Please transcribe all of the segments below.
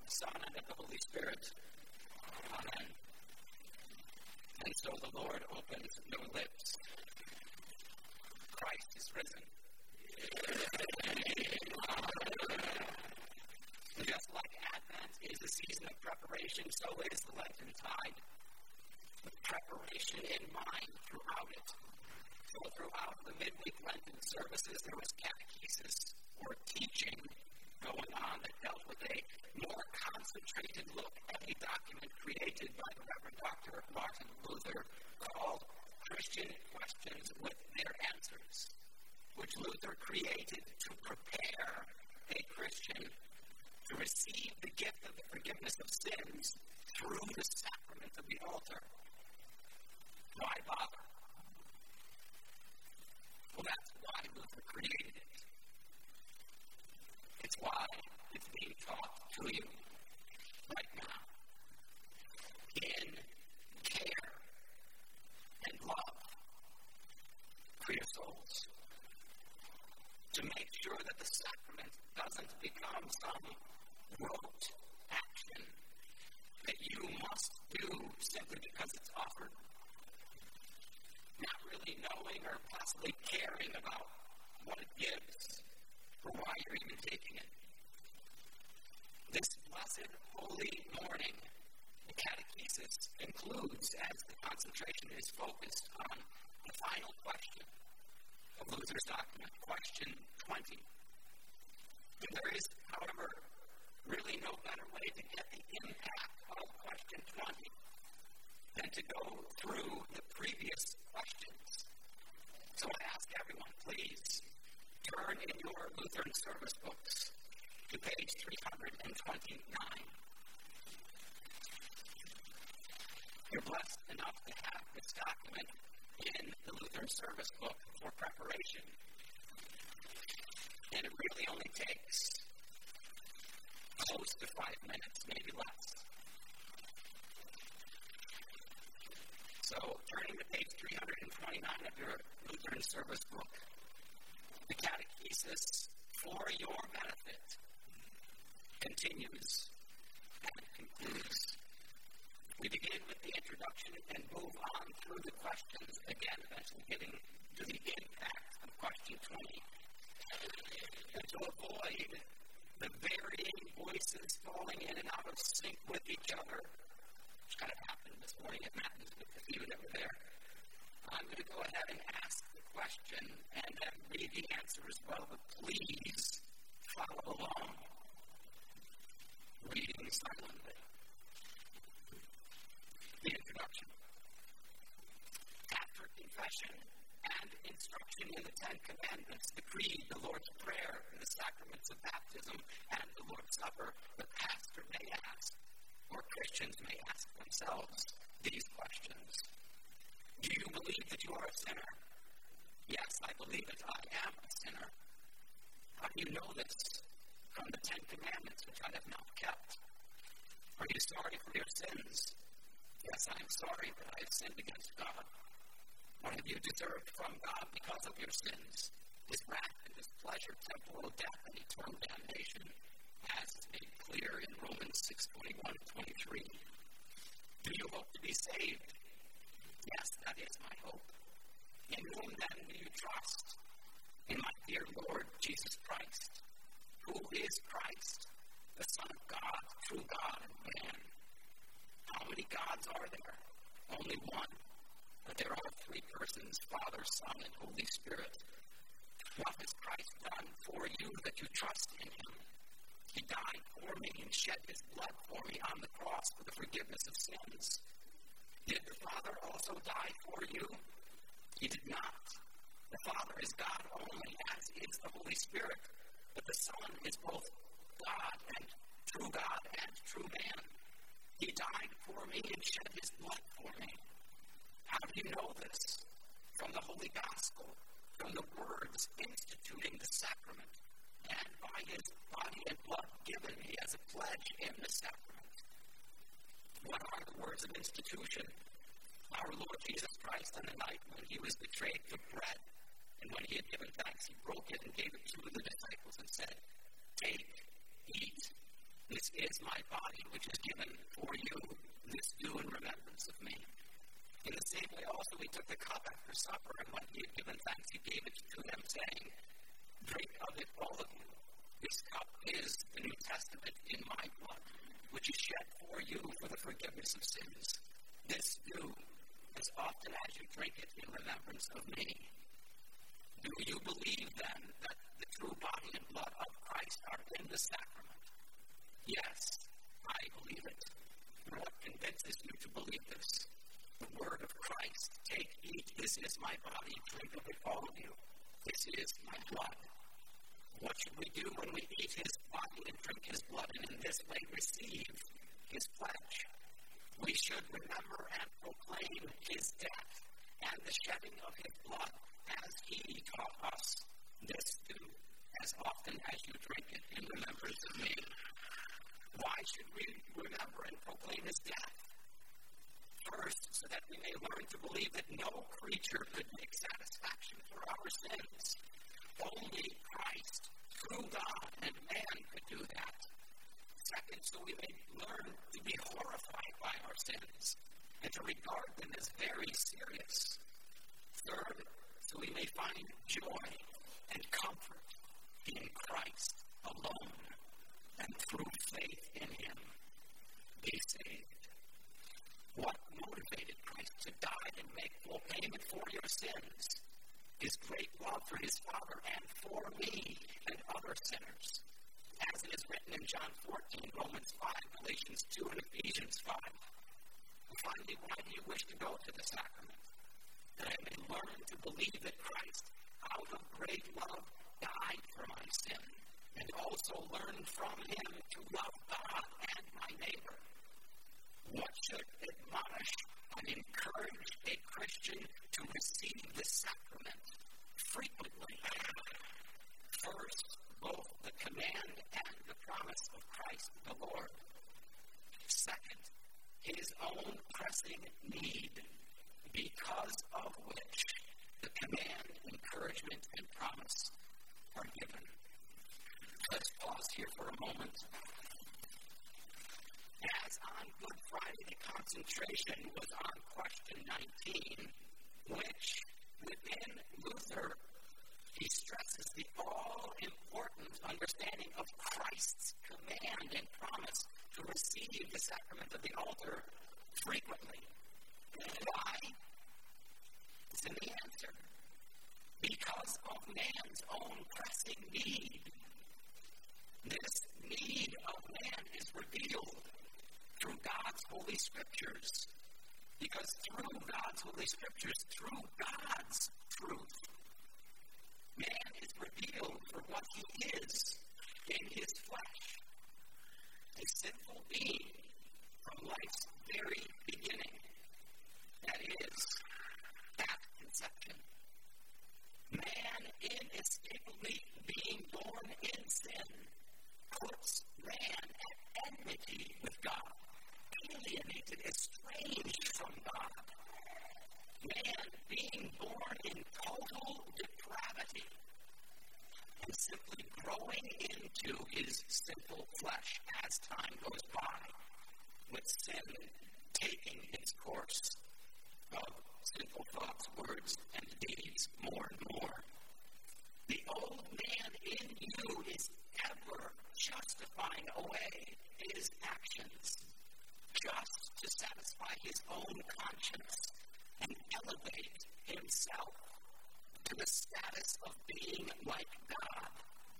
the Son, and of the Holy Spirit. Amen. And so the Lord opened their lips. Christ is risen. Just like Advent is a season of preparation, so is the Lenten tide. With preparation in mind throughout it. So throughout the midweek Lenten services, there was catechesis or teaching going on that dealt with a more concentrated look at a document created by the Reverend Dr. Martin Luther called Christian Questions with Their Answers, which Luther created to prepare a Christian to receive the gift of the forgiveness of sins through the sacrament of the altar. Why bother? Well, that's why Luther created it. It's why it's being taught to you right now. In care and love for your souls. To make sure that the sacrament doesn't become some rote action that you must do simply because it's offered. Not really knowing or possibly caring about what it gives or why you're even taking it. This blessed holy morning, the catechesis concludes as the concentration is focused on the final question of Luther's document, question 20. And there is, however, really no better way to get the impact of question 20 than to go through the previous questions. So I ask everyone, please, turn in your Lutheran service books to page 329. You're blessed enough to have this document in the Lutheran service book for preparation. And it really only takes close to 5 minutes, maybe less. So, turning to page 329 of your Lutheran service book, the catechesis for your benefit continues and concludes. We begin with the introduction and move on through the questions, again, eventually getting to the impact of question 20. And to avoid the varying voices falling in and out of sync with each other, which kind of happened this morning at Matins with the few that were there, I'm going to go ahead and ask the question and then read the answer as well, but please follow along, reading silently. The introduction. After confession and instruction in the Ten Commandments, the Creed, the Lord's Prayer, the sacraments of baptism, and the Lord's Supper, the pastor may ask, or Christians may ask themselves, these questions. Do you believe that you are a sinner? Yes, I believe that I am a sinner. How do you know this? From the Ten Commandments, which I have not kept. Are you sorry for your sins? Yes, I am sorry that I have sinned against God. What have you deserved from God because of your sins? His wrath and his pleasure, temporal death, and eternal damnation, as is made clear in Romans 6:21-23. Do you hope to be saved? Yes, that is my hope. In whom then do you trust? In my dear Lord Jesus Christ. Who is Christ? The Son of God, true God and man. How many gods are there? Only one. But there are three persons, Father, Son, and Holy Spirit. What has Christ done for you that you trust in him? He died for me and shed his blood for me on the cross for the forgiveness of sins. Did the Father also die for you? He did not. The Father is God only, as is the Holy Spirit. But the Son is both God and true man. He died for me and shed his blood for me. How do you know this? From the Holy Gospel, from the words instituting the sacrament, and by his body and blood given me as a pledge in the sacrament. What are the words of institution? Our Lord Jesus Christ, on the night when he was betrayed, took bread, and when he had given thanks, he broke it and gave it to the disciples and said, "Take, eat. This is my body, which is given for you. This do in remembrance of me. In the same way also we took the cup after supper, and when he had given thanks, he gave it to them, saying, drink of it, all of you. This cup is the New Testament in my blood, which is shed for you for the forgiveness of sins. This do as often as you drink it in remembrance of me. Do you believe then that the true body and blood of Christ are in the sacrament? Yes, I believe it. And what convinces you to believe this? The word of Christ. Take, eat, this is my body, drink of it, all of you. This is my blood. What should we do when we eat his body and drink his blood, and in this way receive his pledge? We should remember and proclaim his death and the shedding of his blood as he taught us. This do as often as you drink it in remembrance of me. Why should we remember and proclaim his death? First, so that we may learn to believe that no creature could make satisfaction for our sins. Only Christ, through God and man, could do that. Second, so we may learn to be horrified by our sins and to regard them as very serious. Third, so we may find joy and comfort in Christ alone, and through faith in him, be saved. What motivated Christ to die and make full payment for your sins? His great love for his Father and for me and other sinners. As it is written in John 14, Romans 5, Galatians 2, and Ephesians 5. And finally, why do you wish to go to the sacrament? That I may learn to believe that Christ, out of great love, died for my sin, and also learn from him to love God and my neighbor. What should admonish and encourage a Christian to receive the sacrament frequently? First, both the command and the promise of Christ the Lord. Second, his own pressing need, because of which the command, encouragement, and promise are given. Let's pause here for a moment. As on Good Friday, the concentration was on question 19, which, within Luther, he stresses the all-important understanding of Christ's command and promise to receive the sacrament of the altar frequently. Why? It's in the answer. Because of man's own pressing need. This need of man is revealed through God's Holy Scriptures. Because through God's Holy Scriptures, through God's truth, man is revealed for what he is in his flesh. A sinful being from life's very beginning. That is, at conception. Man, inescapably being born in sin, puts man at enmity with God, alienated, estranged from God. Man being born in total depravity and simply growing into his sinful flesh as time goes by, with sin taking its course of sinful thoughts, words, and deeds more and more. The old man in you is ever justifying away his actions just to satisfy his own conscience and elevate himself to the status of being like God.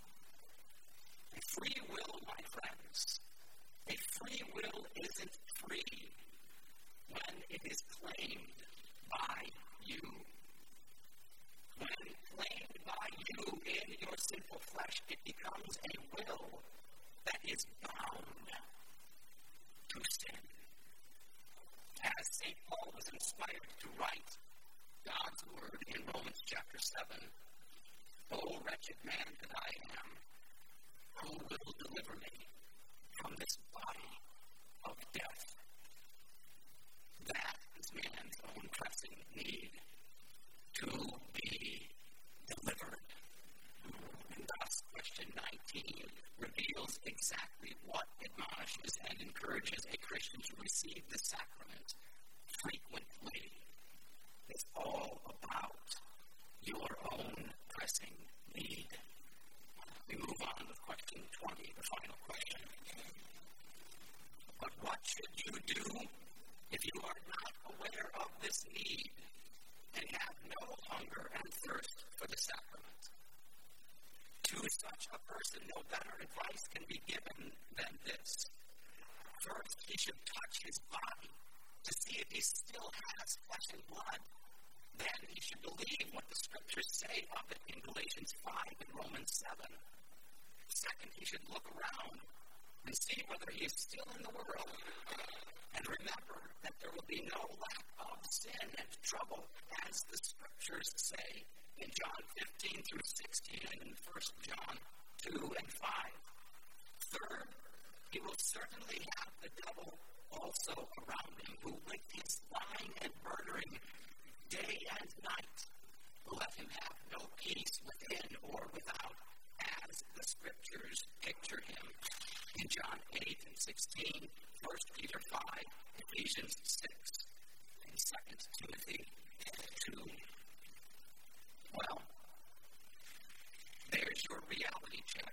A free will, my friends, a free will isn't free when it is claimed by you. When claimed by you in your sinful flesh, it becomes a will that is bound to sin. As St. Paul was inspired to write God's word in Romans chapter 7, "O wretched man that I am, who will deliver me from this body of death?" That is man's own pressing need, to be delivered. And thus, question 19 reveals exactly what admonishment admonishes and encourages a Christian to receive the sacrament frequently. It's all about your own pressing need. We move on with question 20, the final question. But what should you do if you are not aware of this need and have no hunger and thirst for the sacrament? To such a person, no better advice can be given than this. First, he should touch his body to see if he still has flesh and blood. Then he should believe what the scriptures say of it in Galatians 5 and Romans 7. Second, he should look around and see whether he is still in the world. And remember that there will be no lack of sin and trouble, as the scriptures say in John 15 through 16 and in 1 John 2 and 5. Third, he will certainly have the devil also around him, who with his lying and murdering day and night will let him have no peace within or without, as the scriptures picture him in John 8 and 16, 1 Peter 5, Ephesians 6, and 2 Timothy 2. Well, there's your reality check.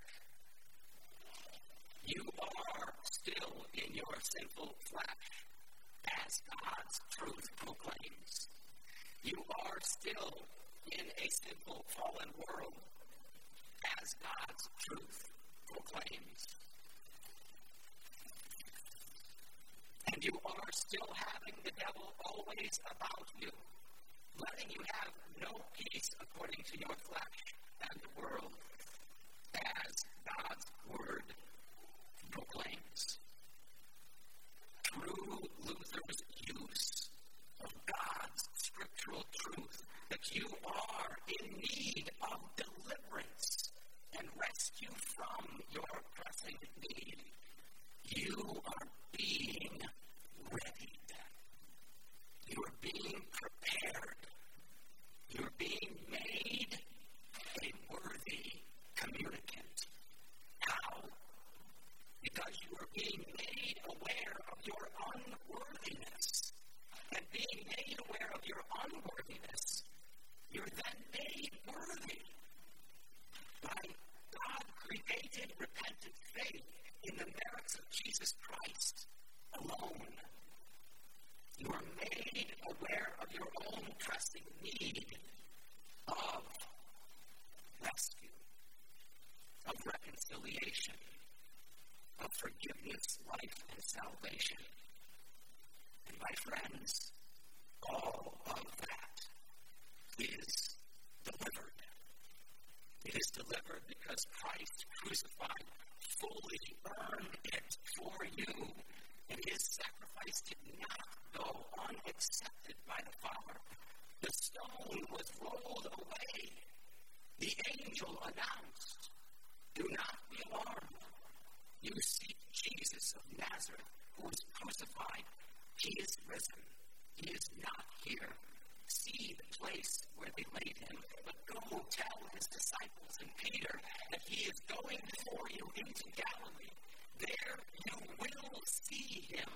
You are still in your sinful flesh, as God's truth proclaims. You are still in a sinful, fallen world, as God's truth proclaims. And you are still having the devil always about you, letting you have no peace according to your flesh and the world, as God's word proclaims. Through Luther's use of God's scriptural truth, that you are in need of deliverance and rescue from your pressing need, you are being readied. You are being prepared. You are being made a worthy communicant. How? Because you are being made aware of your unworthiness. And being made aware of your unworthiness, you're then made worthy by God-created repentant faith in the merits of Jesus Christ alone. You are made aware of your own pressing need of rescue, of reconciliation, of forgiveness, life, and salvation. And my friends, all of that is delivered. It is delivered because Christ crucified fully earned it for you, and his sacrifice did not go unaccepted by the Father. The stone was rolled away. The angel announced, "Do not be alarmed. You seek Jesus of Nazareth, who was crucified. He is risen. He is not here. See the place where they laid him. But go tell his disciples and Peter that he is going before you into Galilee. There you will see him,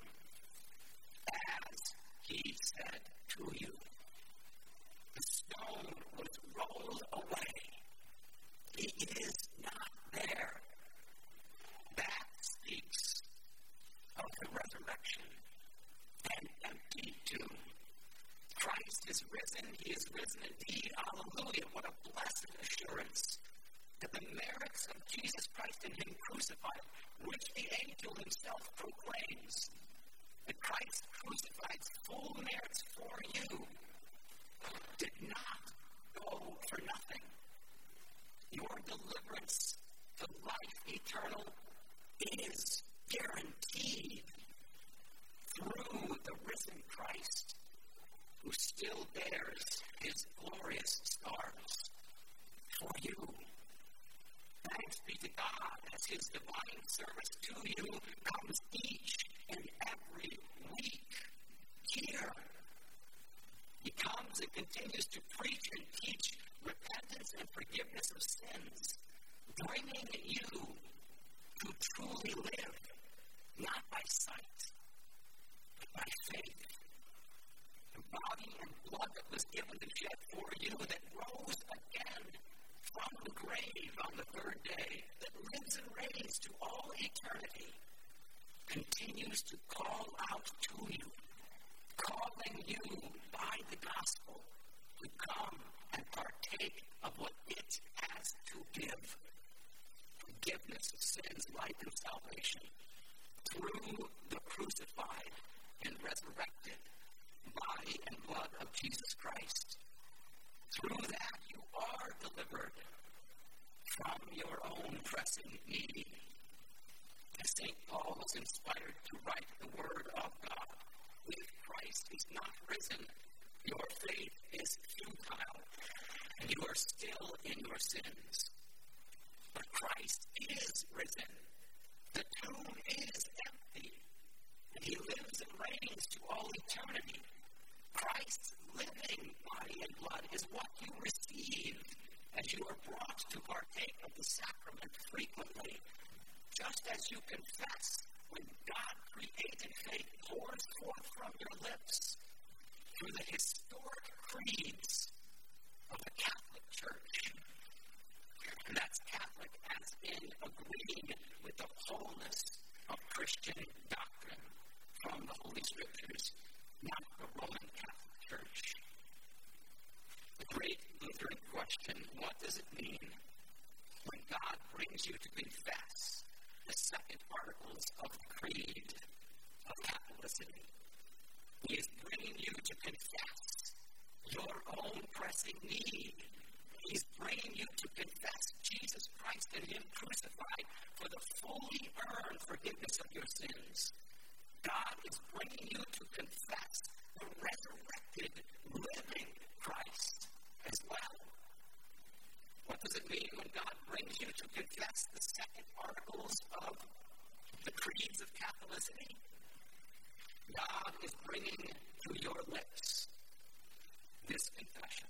as he said to you." The stone was rolled away. He is not there. That speaks of the resurrection and empty tomb. Christ is risen. He is risen indeed. Hallelujah. What a blessed assurance that the merits of Jesus Christ and him crucified, which the angel himself proclaims, that Christ crucified's full merits for you, did not go for nothing. Your deliverance to life eternal is guaranteed through the risen Christ, who still bears his glorious scars for you. Thanks be to God, as his divine service to you comes each and every week here. He comes and continues to preach and teach repentance and forgiveness of sins, bringing you to truly live was given to shed for you, that rose again from the grave on the third day, that lives and reigns to all eternity, continues to call out to you, calling you by the gospel to come and partake of what it has to give. Forgiveness of sins, life, and salvation through the crucified and resurrected body and blood of Jesus Christ. Through that, you are delivered from your own pressing need. As St. Paul was inspired to write the Word of God, if Christ is not risen, your faith is futile, and you are still in your sins. But Christ is risen. The tomb is empty, and he lives and reigns to all eternity. Christ's living body and blood is what you receive as you are brought to partake of the sacrament frequently. Just as you confess when God-created faith pours forth from your lips through the historic creeds of the Catholic Church. And that's Catholic as in agreeing with the wholeness of Christian doctrine from the Holy Scriptures, not the Roman Catholic Church. The great Lutheran question, what does it mean when God brings you to confess the second articles of the Creed of Catholicity? He is bringing you to confess your own pressing need. He's bringing you to confess Jesus Christ and him crucified for the fully earned forgiveness of your sins. God is bringing you to confess the resurrected, living Christ as well. What does it mean when God brings you to confess the second articles of the creeds of Catholicity? God is bringing to your lips this confession.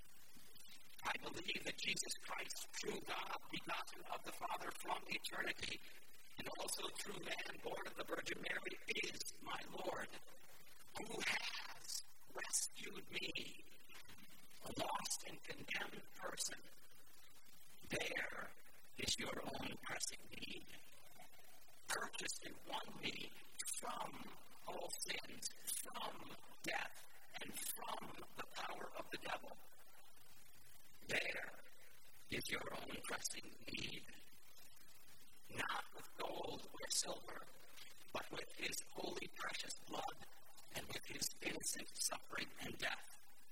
I believe that Jesus Christ, true God, begotten of the Father from eternity, and also true man, born of the Virgin Mary, is my Lord, who has rescued me, a lost and condemned person. There is your own pressing need. Purchased and won me from all sins, from death, and from the power of the devil. There is your own pressing need. Not with gold or silver, but with his holy precious blood and with his innocent suffering and death.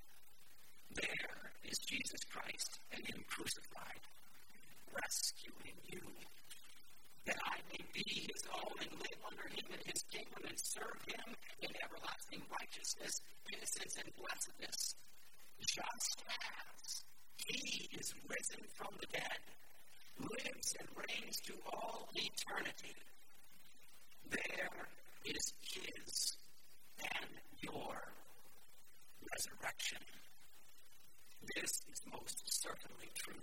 There is Jesus Christ and him crucified, rescuing you, that I may be his own and live under him in his kingdom and serve him in everlasting righteousness, innocence, and blessedness, just as he is risen from the dead, lives and reigns to all eternity. There is his and your resurrection. This is most certainly true.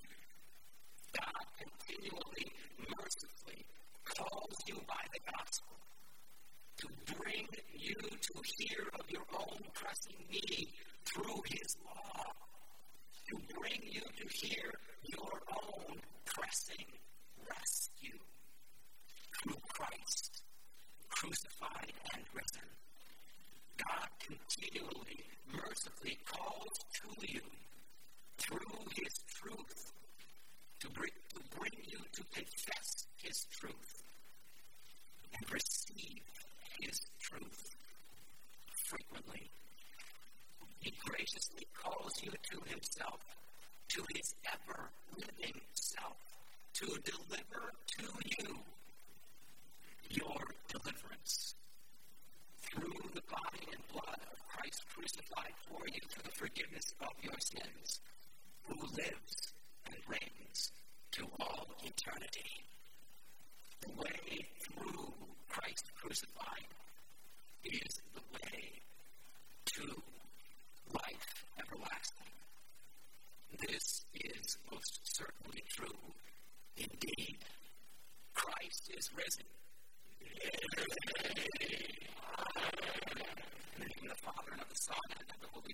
God continually, mercifully calls you by the gospel to bring you to hear of your own pressing need through his law, to bring you to hear your own pressing rescue through Christ, crucified and risen. God continually, mercifully calls to you through his truth to bring you to confess his truth and receive his truth frequently. He graciously calls you to himself, to his ever-living self, to deliver to you your deliverance through the body and blood of Christ crucified for you for the forgiveness of your sins, who lives and reigns to all eternity. The way through Christ crucified is the way to life everlasting. This is most certainly true. Indeed, Christ is risen. In the name of the Father, and of the Son, and of the Holy